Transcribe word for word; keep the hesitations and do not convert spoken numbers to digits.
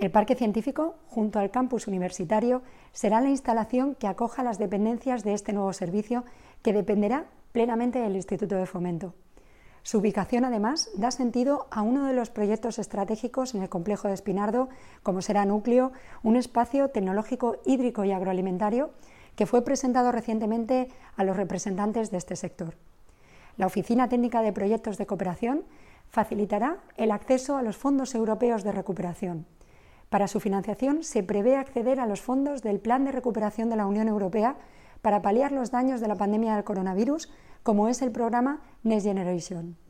El Parque Científico, junto al campus universitario, será la instalación que acoja las dependencias de este nuevo servicio, que dependerá plenamente del Instituto de Fomento. Su ubicación, además, da sentido a uno de los proyectos estratégicos en el complejo de Espinardo, como será Núcleo, un espacio tecnológico hídrico y agroalimentario que fue presentado recientemente a los representantes de este sector. La Oficina Técnica de Proyectos de Cooperación facilitará el acceso a los fondos europeos de recuperación. Para su financiación se prevé acceder a los fondos del Plan de Recuperación de la Unión Europea para paliar los daños de la pandemia del coronavirus, como es el programa Next Generation.